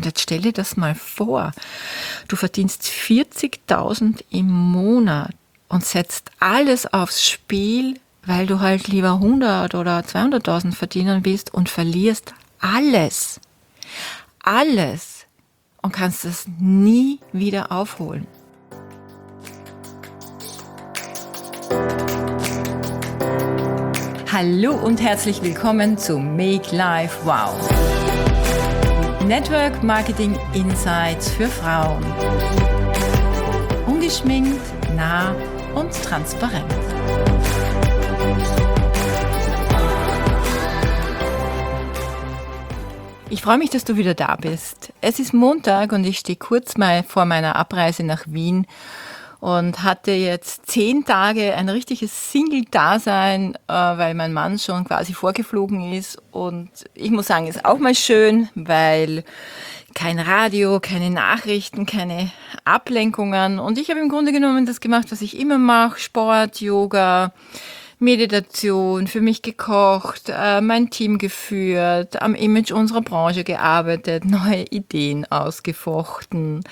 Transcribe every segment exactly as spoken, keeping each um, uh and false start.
Und jetzt stell dir das mal vor, du verdienst vierzigtausend im Monat und setzt alles aufs Spiel, weil du halt lieber hundert oder zweihunderttausend verdienen willst und verlierst alles, alles und kannst es nie wieder aufholen. Hallo und herzlich willkommen zu Make Life Wow. Network Marketing Insights für Frauen. Ungeschminkt, nah und transparent. Ich freue mich, dass du wieder da bist. Es ist Montag und ich stehe kurz mal vor meiner Abreise nach Wien und hatte jetzt zehn Tage ein richtiges Single-Dasein, äh, weil mein Mann schon quasi vorgeflogen ist. Und ich muss sagen, ist auch mal schön, weil kein Radio, keine Nachrichten, keine Ablenkungen. Und ich habe im Grunde genommen das gemacht, was ich immer mache: Sport, Yoga, Meditation, für mich gekocht, äh, mein Team geführt, am Image unserer Branche gearbeitet, neue Ideen ausgefochten.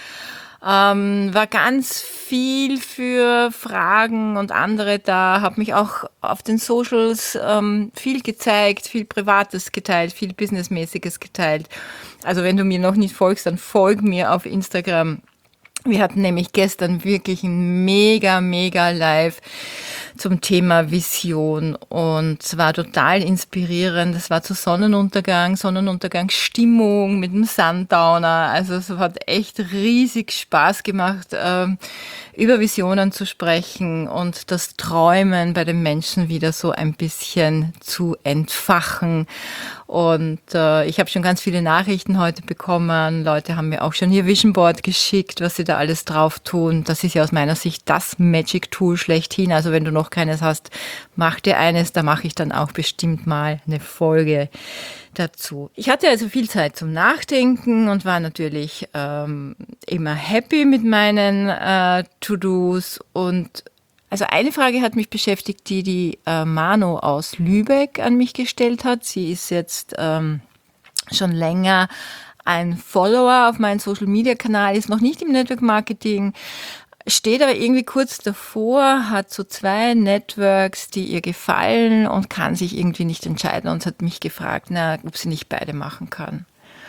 Ähm, war ganz viel für Fragen und andere da, habe mich auch auf den Socials ähm, viel gezeigt, viel Privates geteilt, viel Businessmäßiges geteilt. Also wenn du mir noch nicht folgst, dann folg mir auf Instagram. Wir hatten nämlich gestern wirklich ein mega, mega Live zum Thema Vision und es war total inspirierend. Es war zu Sonnenuntergang, Sonnenuntergangsstimmung mit dem Sundowner. Also es hat echt riesig Spaß gemacht, ähm, über Visionen zu sprechen und das Träumen bei den Menschen wieder so ein bisschen zu entfachen. Und äh, ich habe schon ganz viele Nachrichten heute bekommen. Leute haben mir auch schon ihr Vision Board geschickt, was sie da alles drauf tun. Das ist ja aus meiner Sicht das Magic Tool schlechthin. Also wenn du noch keines hast, mach dir eines. Da mache ich dann auch bestimmt mal eine Folge dazu. Ich hatte also viel Zeit zum Nachdenken und war natürlich ähm, immer happy mit meinen äh, To-Dos. Und also eine Frage hat mich beschäftigt, die die äh, Mano aus Lübeck an mich gestellt hat. Sie ist jetzt ähm, schon länger ein Follower auf meinem Social-Media-Kanal, ist noch nicht im Network-Marketing, steht aber irgendwie kurz davor, hat so zwei Networks, die ihr gefallen und kann sich irgendwie nicht entscheiden und hat mich gefragt, na, ob sie nicht beide machen kann.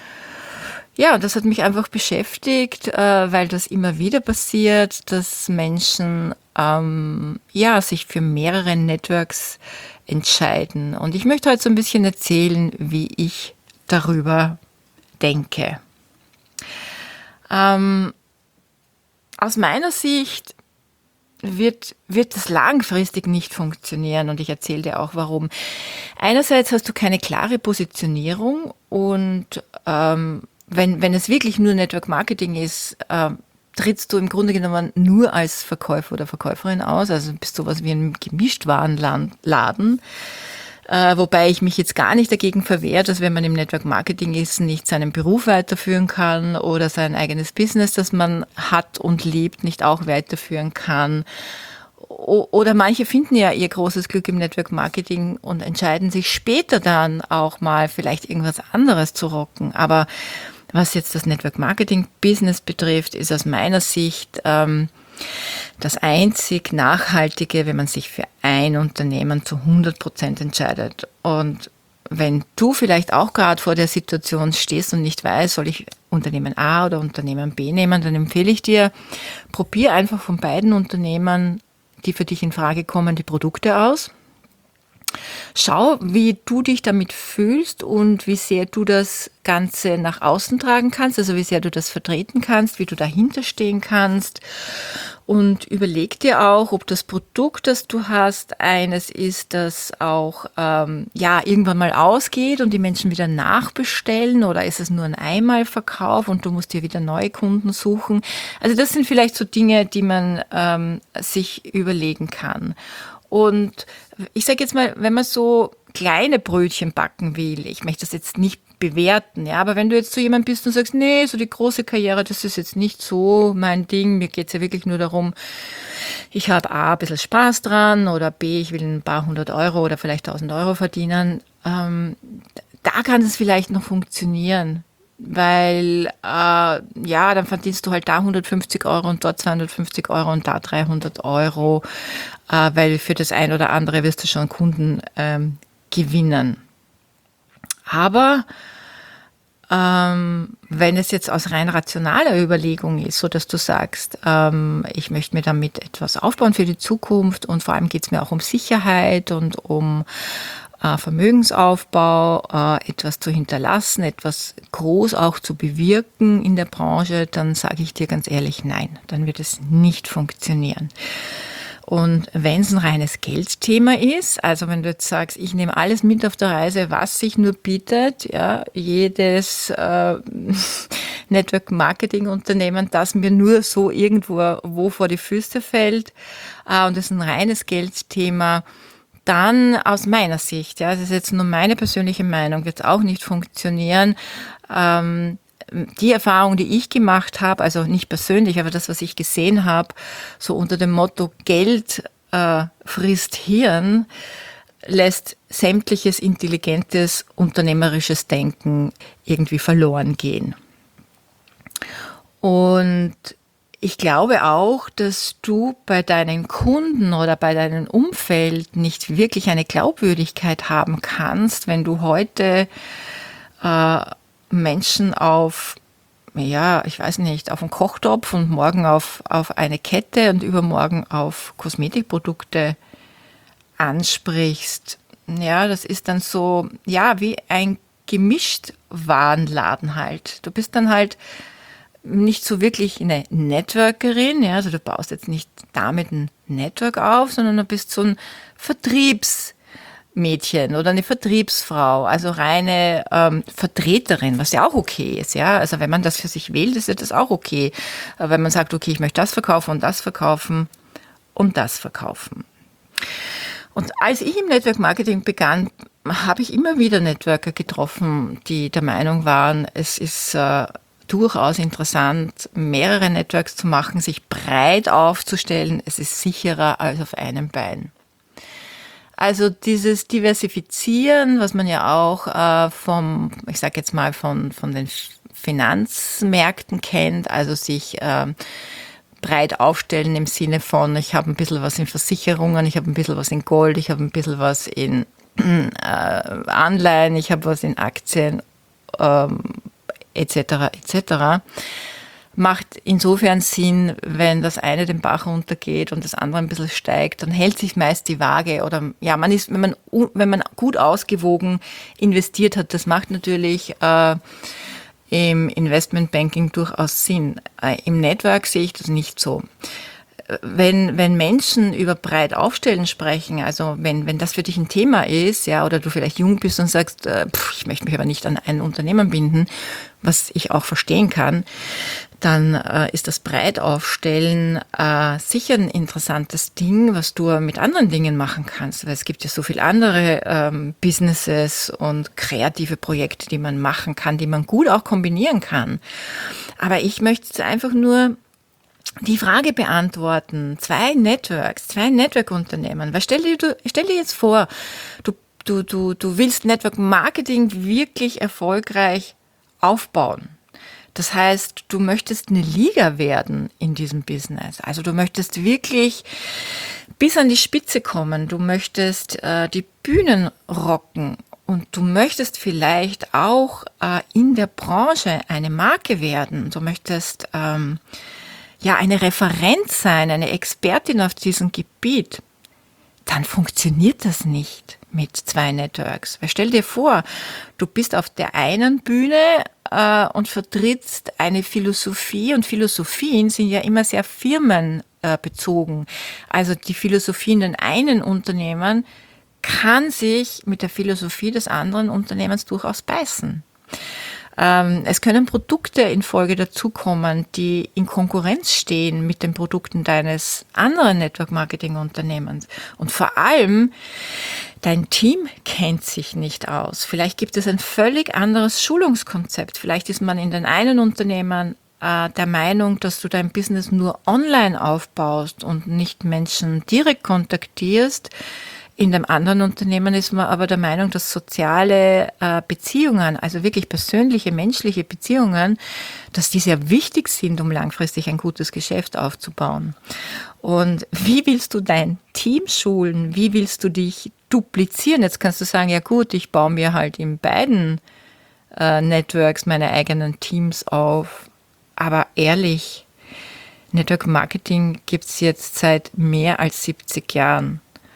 Ja, das hat mich einfach beschäftigt, äh, weil das immer wieder passiert, dass Menschen ähm, ja, sich für mehrere Networks entscheiden. Und ich möchte heute so ein bisschen erzählen, wie ich darüber denke. Ähm, aus meiner Sicht wird, wird das langfristig nicht funktionieren und ich erzähle dir auch, warum. Einerseits hast du keine klare Positionierung und ähm, wenn, wenn es wirklich nur Network Marketing ist, äh, trittst du im Grunde genommen nur als Verkäufer oder Verkäuferin aus, also bist sowas wie ein Gemischtwarenladen. Äh, wobei ich mich jetzt gar nicht dagegen verwehre, dass wenn man im Network Marketing ist, nicht seinen Beruf weiterführen kann oder sein eigenes Business, das man hat und lebt, nicht auch weiterführen kann. O- oder manche finden ja ihr großes Glück im Network Marketing und entscheiden sich später dann auch mal vielleicht irgendwas anderes zu rocken. Aber was jetzt das Network Marketing Business betrifft, ist aus meiner Sicht ähm, das einzig Nachhaltige, wenn man sich für ein Unternehmen zu hundert Prozent entscheidet. Und wenn du vielleicht auch gerade vor der Situation stehst und nicht weißt, soll ich Unternehmen A oder Unternehmen B nehmen, dann empfehle ich dir, probier einfach von beiden Unternehmen, die für dich in Frage kommen, die Produkte aus. Schau, wie du dich damit fühlst und wie sehr du das Ganze nach außen tragen kannst, also wie sehr du das vertreten kannst, wie du dahinter stehen kannst. Und überleg dir auch, ob das Produkt, das du hast, eines ist, das auch ähm, ja irgendwann mal ausgeht und die Menschen wieder nachbestellen, oder ist es nur ein Einmalverkauf und du musst dir wieder neue Kunden suchen. Also das sind vielleicht so Dinge, die man ähm, sich überlegen kann. Und ich sage jetzt mal, wenn man so kleine Brötchen backen will, ich möchte das jetzt nicht bewerten, ja, aber wenn du jetzt so jemand bist und sagst, nee, so die große Karriere, das ist jetzt nicht so mein Ding, mir geht's ja wirklich nur darum, ich habe A, ein bisschen Spaß dran, oder B, ich will ein paar hundert Euro oder vielleicht tausend Euro verdienen, ähm, da kann es vielleicht noch funktionieren. weil äh, ja, dann verdienst du halt da hundertfünfzig Euro und dort zweihundertfünfzig Euro und da dreihundert Euro, äh, weil für das ein oder andere wirst du schon Kunden ähm, gewinnen. Aber ähm, wenn es jetzt aus rein rationaler Überlegung ist, so dass du sagst, ähm, ich möchte mir damit etwas aufbauen für die Zukunft und vor allem geht es mir auch um Sicherheit und um äh, Vermögensaufbau, äh, etwas zu hinterlassen, etwas groß auch zu bewirken in der Branche, dann sage ich dir ganz ehrlich, nein, dann wird es nicht funktionieren. Und wenn es ein reines Geldthema ist, also wenn du jetzt sagst, ich nehme alles mit auf der Reise, was sich nur bietet, ja, jedes äh, Network-Marketing-Unternehmen, das mir nur so irgendwo wo vor die Füße fällt, äh, und das ist ein reines Geldthema, dann aus meiner Sicht, ja, das ist jetzt nur meine persönliche Meinung, wird es auch nicht funktionieren. Ähm, Die Erfahrung, die ich gemacht habe, also nicht persönlich, aber das, was ich gesehen habe, so unter dem Motto Geld äh, frisst Hirn, lässt sämtliches intelligentes unternehmerisches Denken irgendwie verloren gehen. Und ich glaube auch, dass du bei deinen Kunden oder bei deinem Umfeld nicht wirklich eine Glaubwürdigkeit haben kannst, wenn du heute äh, Menschen auf, ja, ich weiß nicht, auf einen Kochtopf und morgen auf, auf eine Kette und übermorgen auf Kosmetikprodukte ansprichst. Ja, das ist dann so, ja, wie ein gemischt Warenladen halt. Du bist dann halt nicht so wirklich eine Networkerin, ja, also du baust jetzt nicht damit ein Network auf, sondern du bist so ein Vertriebs- Mädchen oder eine Vertriebsfrau, also reine ähm, Vertreterin, was ja auch okay ist, ja. Also wenn man das für sich wählt, ist ja das auch okay. Aber wenn man sagt, okay, ich möchte das verkaufen und das verkaufen und das verkaufen. Und als ich im Network Marketing begann, habe ich immer wieder Networker getroffen, die der Meinung waren, es ist äh, durchaus interessant, mehrere Networks zu machen, sich breit aufzustellen. Es ist sicherer als auf einem Bein. Also dieses Diversifizieren, was man ja auch äh, vom, ich sage jetzt mal von, von den Finanzmärkten kennt, also sich ähm, breit aufstellen im Sinne von, ich habe ein bisschen was in Versicherungen, ich habe ein bisschen was in Gold, ich habe ein bisschen was in äh, Anleihen, ich habe was in Aktien, ähm, et cetera et cetera, macht insofern Sinn, wenn das eine den Bach runtergeht und das andere ein bisschen steigt, dann hält sich meist die Waage oder ja, man ist, wenn man wenn man gut ausgewogen investiert hat, das macht natürlich äh, im Investmentbanking durchaus Sinn. Äh, Im Network sehe ich das nicht so. Wenn, wenn Menschen über breit aufstellen sprechen, also wenn, wenn das für dich ein Thema ist, ja, oder du vielleicht jung bist und sagst, äh, pff, ich möchte mich aber nicht an ein Unternehmen binden, was ich auch verstehen kann, dann äh, ist das Breitaufstellen äh, sicher ein interessantes Ding, was du mit anderen Dingen machen kannst, weil es gibt ja so viele andere ähm, Businesses und kreative Projekte, die man machen kann, die man gut auch kombinieren kann. Aber ich möchte jetzt einfach nur die Frage beantworten, zwei Networks, zwei Network-Unternehmen, weil stell dir, du, stell dir jetzt vor, du, du, du, du willst Network Marketing wirklich erfolgreich aufbauen. Das heißt, du möchtest eine Liga werden in diesem Business. Also du möchtest wirklich bis an die Spitze kommen. Du möchtest äh, die Bühnen rocken und du möchtest vielleicht auch äh, in der Branche eine Marke werden. Du möchtest ähm, ja eine Referenz sein, eine Expertin auf diesem Gebiet. Dann funktioniert das nicht mit zwei Networks. Weil stell dir vor, du bist auf der einen Bühne äh, und vertrittst eine Philosophie und Philosophien sind ja immer sehr firmenbezogen. Also die Philosophie in den einen Unternehmen kann sich mit der Philosophie des anderen Unternehmens durchaus beißen. Es können Produkte in Folge dazukommen, die in Konkurrenz stehen mit den Produkten deines anderen Network-Marketing-Unternehmens. Und vor allem, dein Team kennt sich nicht aus. Vielleicht gibt es ein völlig anderes Schulungskonzept. Vielleicht ist man in den einen Unternehmen äh, der Meinung, dass du dein Business nur online aufbaust und nicht Menschen direkt kontaktierst. In dem anderen Unternehmen ist man aber der Meinung, dass soziale äh, Beziehungen, also wirklich persönliche, menschliche Beziehungen, dass die sehr wichtig sind, um langfristig ein gutes Geschäft aufzubauen. Und wie willst du dein Team schulen? Wie willst du dich duplizieren? Jetzt kannst du sagen, ja gut, ich baue mir halt in beiden äh, Networks meine eigenen Teams auf. Aber ehrlich, Network Marketing gibt es jetzt seit mehr als siebzig Jahren.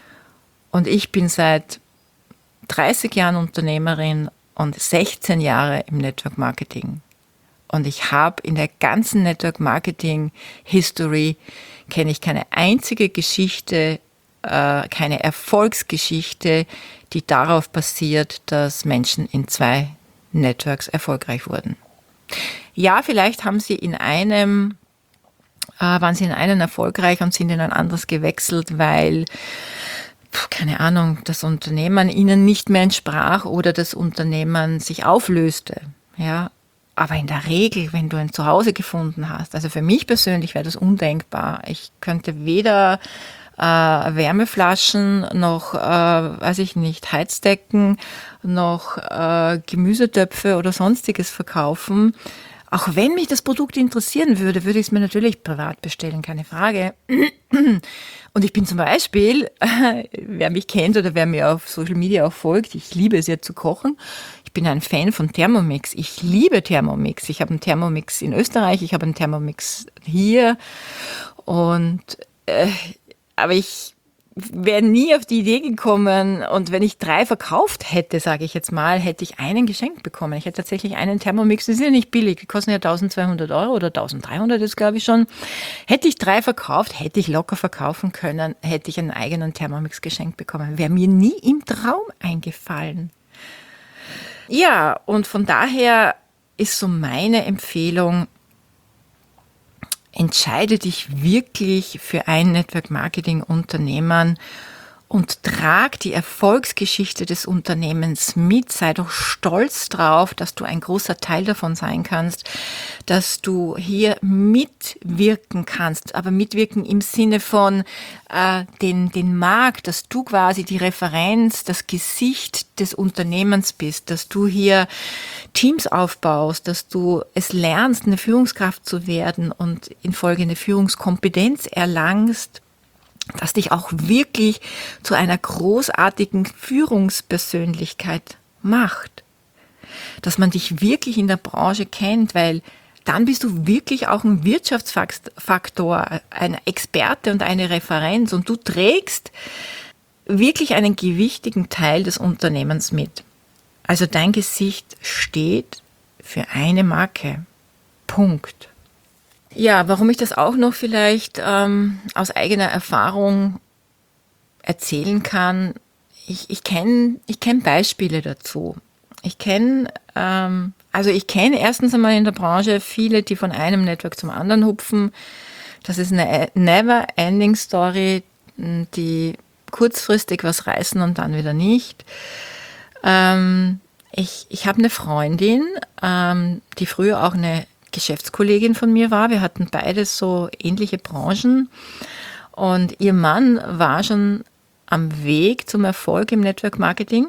Und ich bin seit dreißig Jahren Unternehmerin und sechzehn Jahre im Network Marketing. Und ich habe in der ganzen Network Marketing History kenne ich keine einzige Geschichte, äh, keine Erfolgsgeschichte, die darauf basiert, dass Menschen in zwei Networks erfolgreich wurden. Ja, vielleicht haben sie in einem, äh, waren sie in einem erfolgreich und sind in ein anderes gewechselt, weil keine Ahnung, das Unternehmen ihnen nicht mehr entsprach oder das Unternehmen sich auflöste. Ja, aber in der Regel, wenn du ein Zuhause gefunden hast, also für mich persönlich wäre das undenkbar. Ich könnte weder äh, Wärmeflaschen noch, äh, weiß ich nicht, Heizdecken noch äh, Gemüsetöpfe oder sonstiges verkaufen. Auch wenn mich das Produkt interessieren würde, würde ich es mir natürlich privat bestellen, keine Frage. Und ich bin zum Beispiel, wer mich kennt oder wer mir auf Social Media auch folgt, ich liebe es ja zu kochen. Ich bin ein Fan von Thermomix. Ich liebe Thermomix. Ich habe einen Thermomix in Österreich, ich habe einen Thermomix hier. Und äh, aber ich wäre nie auf die Idee gekommen, und wenn ich drei verkauft hätte, sage ich jetzt mal, hätte ich einen geschenkt bekommen. Ich hätte tatsächlich einen Thermomix, das ist ja nicht billig, die kosten ja eintausendzweihundert Euro oder eintausenddreihundert ist, glaube ich schon. Hätte ich drei verkauft, hätte ich locker verkaufen können, hätte ich einen eigenen Thermomix geschenkt bekommen. Wäre mir nie im Traum eingefallen. Ja, und von daher ist so meine Empfehlung, entscheide dich wirklich für ein Network-Marketing-Unternehmen und trag die Erfolgsgeschichte des Unternehmens mit. Sei doch stolz drauf, dass du ein großer Teil davon sein kannst, dass du hier mitwirken kannst, aber mitwirken im Sinne von äh, den, den Markt, dass du quasi die Referenz, das Gesicht des Unternehmens bist, dass du hier Teams aufbaust, dass du es lernst, eine Führungskraft zu werden und in Folge eine Führungskompetenz erlangst, das dich auch wirklich zu einer großartigen Führungspersönlichkeit macht. Dass man dich wirklich in der Branche kennt, weil dann bist du wirklich auch ein Wirtschaftsfaktor, ein Experte und eine Referenz, und du trägst wirklich einen gewichtigen Teil des Unternehmens mit. Also dein Gesicht steht für eine Marke. Punkt. Ja, warum ich das auch noch vielleicht ähm, aus eigener Erfahrung erzählen kann, ich, ich kenne ich kenn Beispiele dazu. Ich kenne, ähm, also ich kenne erstens einmal in der Branche viele, die von einem Network zum anderen hupfen. Das ist eine never-ending Story, die kurzfristig was reißen und dann wieder nicht. Ähm, ich ich habe eine Freundin, ähm, die früher auch eine Geschäftskollegin von mir war. Wir hatten beide so ähnliche Branchen, und ihr Mann war schon am Weg zum Erfolg im Network Marketing,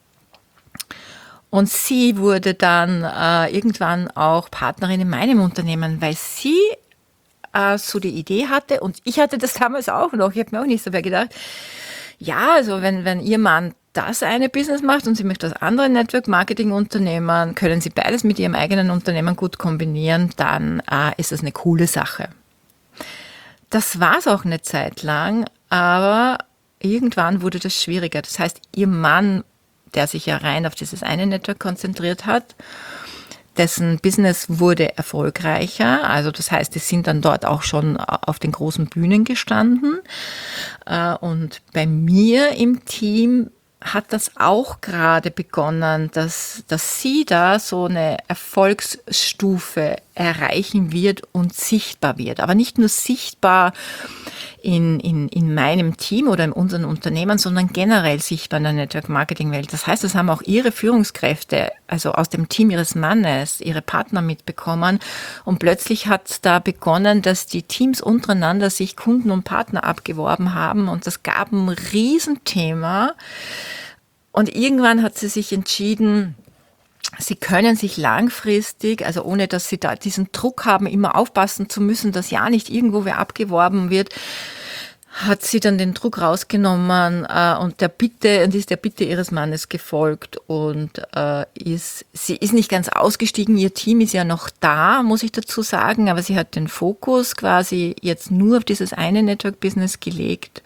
und sie wurde dann äh, irgendwann auch Partnerin in meinem Unternehmen, weil sie äh, so die Idee hatte, und ich hatte das damals auch noch, ich habe mir auch nicht so mehr gedacht, ja, also wenn, wenn ihr Mann das eine Business macht und sie möchte das andere Network-Marketing-Unternehmen, können sie beides mit ihrem eigenen Unternehmen gut kombinieren, dann äh, ist das eine coole Sache. Das war es auch eine Zeit lang, aber irgendwann wurde das schwieriger. Das heißt, ihr Mann, der sich ja rein auf dieses eine Network konzentriert hat, dessen Business wurde erfolgreicher. Also das heißt, die sind dann dort auch schon auf den großen Bühnen gestanden. Und bei mir im Team hat das auch gerade begonnen, dass, dass sie da so eine Erfolgsstufe erreichen wird und sichtbar wird. Aber nicht nur sichtbar in, in, in meinem Team oder in unseren Unternehmen, sondern generell sichtbar in der Network-Marketing-Welt. Das heißt, das haben auch Ihre Führungskräfte, also aus dem Team Ihres Mannes, Ihre Partner mitbekommen. Und plötzlich hat es da begonnen, dass die Teams untereinander sich Kunden und Partner abgeworben haben. Und das gab ein Riesenthema. Und irgendwann hat sie sich entschieden, sie können sich langfristig, also ohne dass sie da diesen Druck haben, immer aufpassen zu müssen, dass ja nicht irgendwo wer abgeworben wird, hat sie dann den Druck rausgenommen äh, und der Bitte und ist der Bitte ihres Mannes gefolgt und äh, ist sie ist nicht ganz ausgestiegen. Ihr Team ist ja noch da, muss ich dazu sagen, aber sie hat den Fokus quasi jetzt nur auf dieses eine Network-Business gelegt.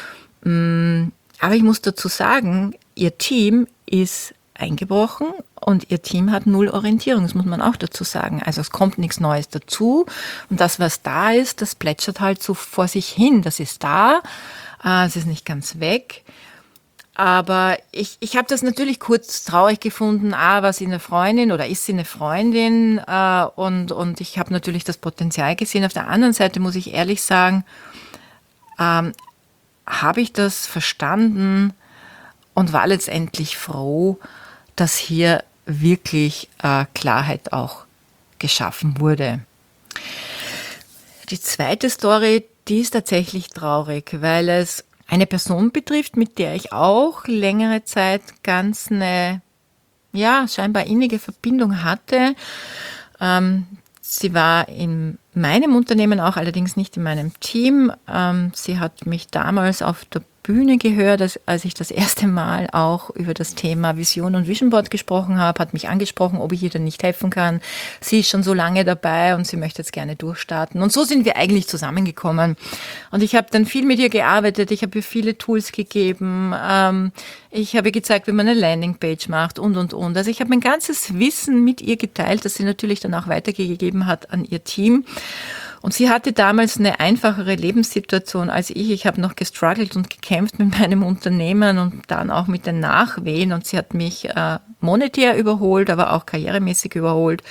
Aber ich muss dazu sagen, ihr Team ist eingebrochen und ihr Team hat null Orientierung, das muss man auch dazu sagen. Also es kommt nichts Neues dazu und das, was da ist, das plätschert halt so vor sich hin. Das ist da, äh, es ist nicht ganz weg. Aber ich, ich habe das natürlich kurz traurig gefunden. Ah, war sie eine Freundin oder ist sie eine Freundin? Äh, und, und ich habe natürlich das Potenzial gesehen. Auf der anderen Seite muss ich ehrlich sagen, ähm, habe ich das verstanden und war letztendlich froh, dass hier wirklich äh, Klarheit auch geschaffen wurde. Die zweite Story, die ist tatsächlich traurig, weil es eine Person betrifft, mit der ich auch längere Zeit ganz eine, ja, scheinbar innige Verbindung hatte. Ähm, sie war in meinem Unternehmen auch, allerdings nicht in meinem Team. Ähm, sie hat mich damals auf der Bühne gehört, als, als ich das erste Mal auch über das Thema Vision und Vision Board gesprochen habe, hat mich angesprochen, ob ich ihr denn nicht helfen kann. Sie ist schon so lange dabei und sie möchte jetzt gerne durchstarten. Und so sind wir eigentlich zusammengekommen. Und ich habe dann viel mit ihr gearbeitet, ich habe ihr viele Tools gegeben, ähm, ich habe ihr gezeigt, wie man eine Landingpage macht und, und, und. Also ich habe mein ganzes Wissen mit ihr geteilt, das sie natürlich dann auch weitergegeben hat an ihr Team. Und sie hatte damals eine einfachere Lebenssituation als ich. Ich habe noch gestruggelt und gekämpft mit meinem Unternehmen und dann auch mit den Nachwehen. Und sie hat mich äh, monetär überholt, aber auch karrieremäßig überholt.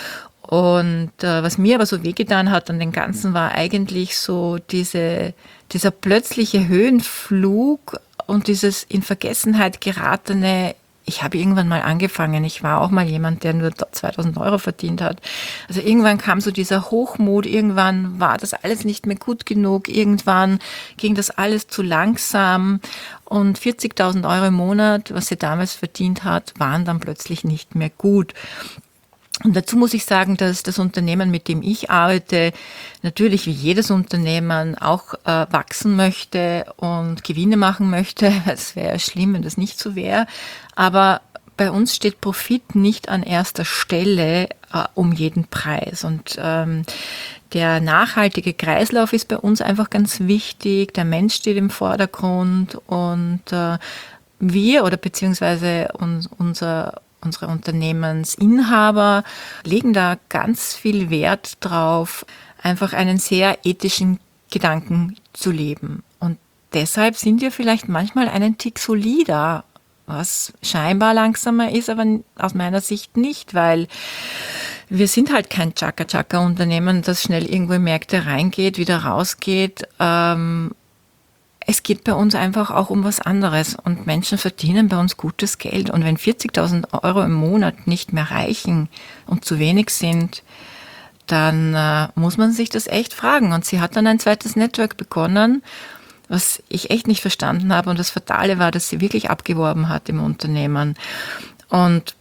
Und äh, was mir aber so wehgetan hat an dem Ganzen war eigentlich so diese, dieser plötzliche Höhenflug und dieses in Vergessenheit geratene. Ich habe irgendwann mal angefangen. Ich war auch mal jemand, der nur zweitausend Euro verdient hat. Also irgendwann kam so dieser Hochmut. Irgendwann war das alles nicht mehr gut genug. Irgendwann ging das alles zu langsam. Und vierzigtausend Euro im Monat, was sie damals verdient hat, waren dann plötzlich nicht mehr gut. Und dazu muss ich sagen, dass das Unternehmen, mit dem ich arbeite, natürlich wie jedes Unternehmen auch äh, wachsen möchte und Gewinne machen möchte. Es wäre schlimm, wenn das nicht so wäre. Aber bei uns steht Profit nicht an erster Stelle äh, um jeden Preis. Und ähm, der nachhaltige Kreislauf ist bei uns einfach ganz wichtig. Der Mensch steht im Vordergrund und äh, wir oder beziehungsweise uns, unser Unsere Unternehmensinhaber legen da ganz viel Wert drauf, einfach einen sehr ethischen Gedanken zu leben. Und deshalb sind wir vielleicht manchmal einen Tick solider, was scheinbar langsamer ist, aber aus meiner Sicht nicht, weil wir sind halt kein Chaka-Chaka-Unternehmen, das schnell irgendwo in Märkte reingeht, wieder rausgeht. Ähm, Es geht bei uns einfach auch um was anderes und Menschen verdienen bei uns gutes Geld. Und wenn vierzigtausend Euro im Monat nicht mehr reichen und zu wenig sind, dann äh, muss man sich das echt fragen. Und sie hat dann ein zweites Network begonnen, was ich echt nicht verstanden habe. Und das Fatale war, dass sie wirklich abgeworben hat im Unternehmen. Und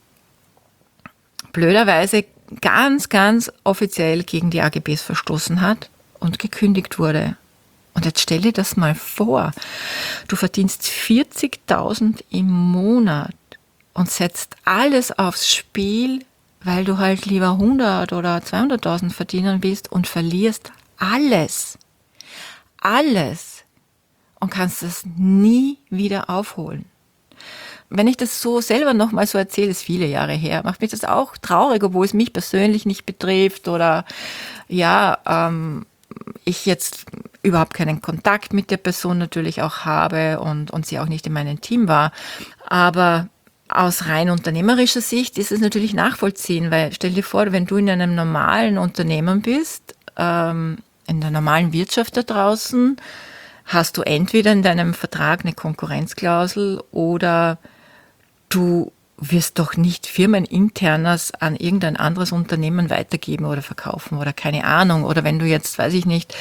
blöderweise ganz, ganz offiziell gegen die A G Bs verstoßen hat und gekündigt wurde. Und jetzt stell dir das mal vor, du verdienst vierzigtausend im Monat und setzt alles aufs Spiel, weil du halt lieber hundert oder zweihunderttausend verdienen willst und verlierst alles, alles und kannst es nie wieder aufholen. Wenn ich das so selber nochmal so erzähle, ist viele Jahre her, macht mich das auch traurig, obwohl es mich persönlich nicht betrifft oder ja, ähm, ich jetzt überhaupt keinen Kontakt mit der Person natürlich auch habe und, und sie auch nicht in meinem Team war. Aber Aus rein unternehmerischer Sicht ist es natürlich nachvollziehen, weil stell dir vor, wenn du in einem normalen Unternehmen bist, ähm, in der normalen Wirtschaft da draußen, hast du entweder in deinem Vertrag eine Konkurrenzklausel oder du wirst doch nicht firmeninternes an irgendein anderes Unternehmen weitergeben oder verkaufen oder keine Ahnung. Oder wenn du jetzt, weiß ich nicht,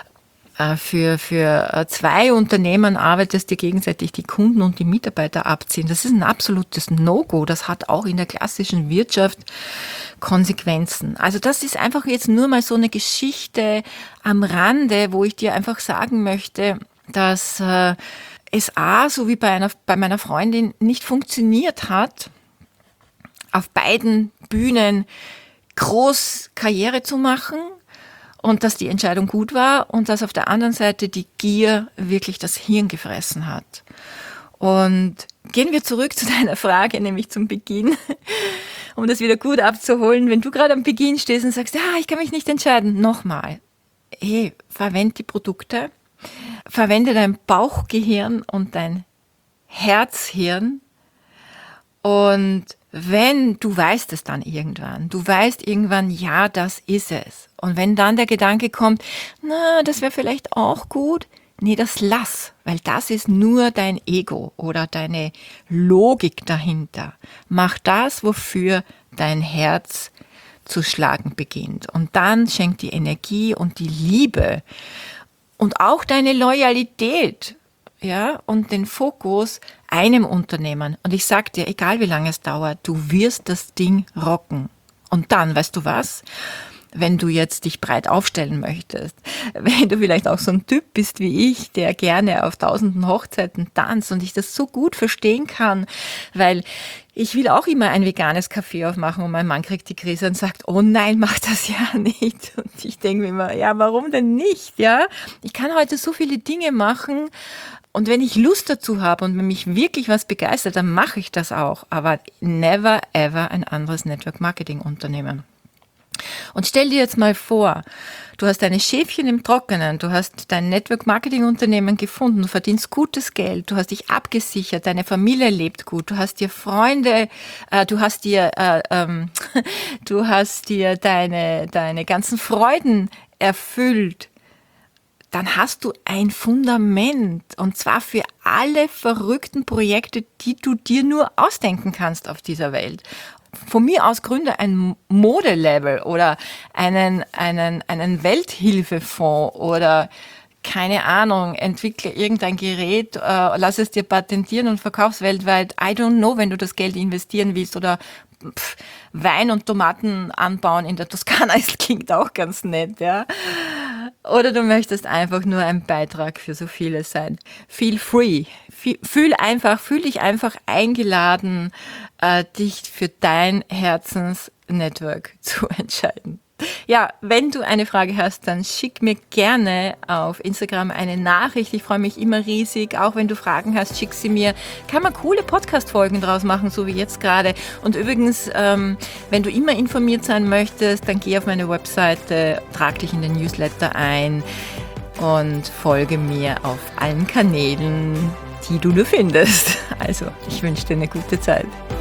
für, für zwei Unternehmen arbeitest, die gegenseitig die Kunden und die Mitarbeiter abziehen. Das ist ein absolutes No-Go. Das hat auch in der klassischen Wirtschaft Konsequenzen. Also das ist einfach jetzt nur mal so eine Geschichte am Rande, wo ich dir einfach sagen möchte, dass äh, es A, so wie bei, einer, bei meiner Freundin, nicht funktioniert hat, auf beiden Bühnen groß Karriere zu machen, und dass die Entscheidung gut war und dass auf der anderen Seite die Gier wirklich das Hirn gefressen hat. Und gehen wir zurück zu deiner Frage, nämlich zum Beginn, um das wieder gut abzuholen. Wenn du gerade am Beginn stehst und sagst, ja, ich kann mich nicht entscheiden, nochmal, hey, verwende die Produkte, verwende dein Bauchgehirn und dein Herzhirn. Und wenn du weißt es dann irgendwann, du weißt irgendwann, ja, das ist es. Und wenn dann der Gedanke kommt, na, das wäre vielleicht auch gut, nee, das lass, weil das ist nur dein Ego oder deine Logik dahinter. Mach das, wofür dein Herz zu schlagen beginnt. Und dann schenkt die Energie und die Liebe und auch deine Loyalität, ja, und den Fokus einem Unternehmen. Und ich sag dir, egal wie lange es dauert, du wirst das Ding rocken. Und dann, weißt du was? Wenn du jetzt dich breit aufstellen möchtest, wenn du vielleicht auch so ein Typ bist wie ich, der gerne auf tausenden Hochzeiten tanzt und ich das so gut verstehen kann, weil ich will auch immer ein veganes Café aufmachen und mein Mann kriegt die Krise und sagt, oh nein, mach das ja nicht. Und ich denke mir immer, ja, warum denn nicht? Ja, ich kann heute so viele Dinge machen. Und wenn ich Lust dazu habe und wenn mich wirklich was begeistert, dann mache ich das auch. Aber never ever ein anderes Network-Marketing-Unternehmen. Und stell dir jetzt mal vor, du hast deine Schäfchen im Trockenen, du hast dein Network-Marketing-Unternehmen gefunden, du verdienst gutes Geld, du hast dich abgesichert, deine Familie lebt gut, du hast dir Freunde, äh, du hast dir, äh, ähm, du hast dir deine, deine ganzen Freuden erfüllt. Dann hast du ein Fundament und zwar für alle verrückten Projekte, die du dir nur ausdenken kannst auf dieser Welt. Von mir aus gründe ein Modelabel oder einen, einen, einen Welthilfefonds oder keine Ahnung, entwickle irgendein Gerät, äh, lass es dir patentieren und verkauf's weltweit. I don't know, wenn du das Geld investieren willst oder pff, Wein und Tomaten anbauen in der Toskana, es klingt auch ganz nett, ja. Oder du möchtest einfach nur ein Beitrag für so viele sein. Feel free. Fühl einfach, fühl dich einfach eingeladen, äh, dich für dein Herzensnetwork zu entscheiden. Ja, wenn du eine Frage hast, dann schick mir gerne auf Instagram eine Nachricht. Ich freue mich immer riesig. Auch wenn du Fragen hast, schick sie mir. Kann man coole Podcast-Folgen draus machen, so wie jetzt gerade. Und übrigens, ähm, wenn du immer informiert sein möchtest, dann geh auf meine Webseite, trag dich in den Newsletter ein und folge mir auf allen Kanälen, die du nur findest. Also, ich wünsche dir eine gute Zeit.